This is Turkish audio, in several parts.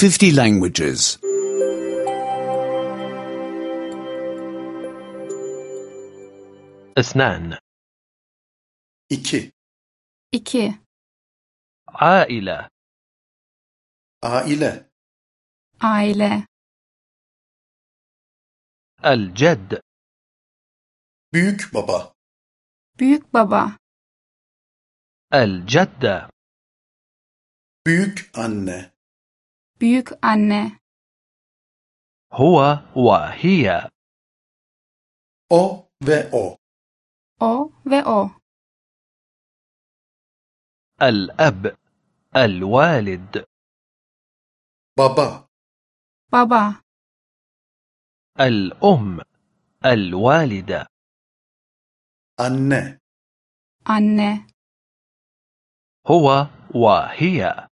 50 languages. 2 2. 2. عائلة Aile. Aile. الجد Büyük baba. Büyük baba. الجدة Büyük anne. Büyük anne. هو وهي O ve o. O ve o. الأب الوالد Baba. Baba. الأم الوالدة Anne. Anne. هو وهي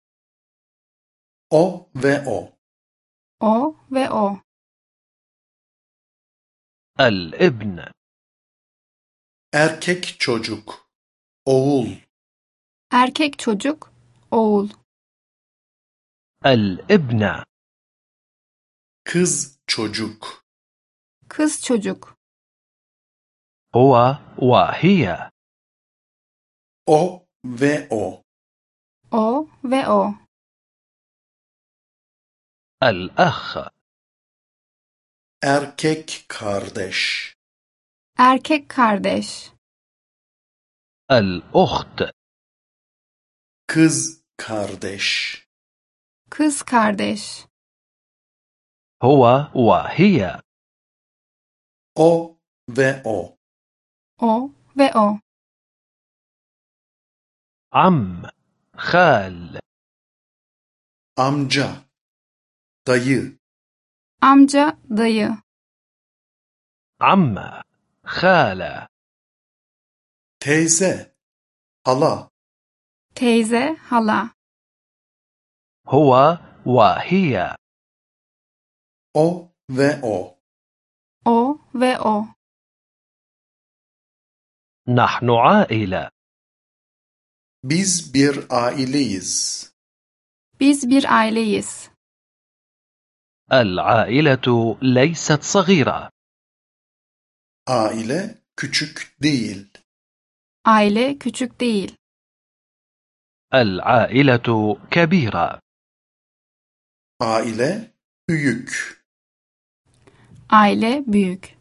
O ve o. O ve o. الابن Erkek çocuk. Oğul. Erkek çocuk. Oğul. الابنة Kız çocuk. Kız çocuk. هو وهي O ve o. O ve o. الأخ Erkek kardeş. Erkek kardeş. الأخت Kız kardeş. Kız kardeş. هو وهي O ve o. O ve o. عم خال Amca. Dayı. Amca, dayı. عمة خالة Teyze. Hala. Teyze, hala. هو وهي O ve o. O ve o. نحن عائلة Biz bir aileyiz. Biz bir aileyiz. العائلة ليست صغيرة Aile küçük değil. Aile küçük değil. العائلة كبيرة Aile büyük. Aile büyük.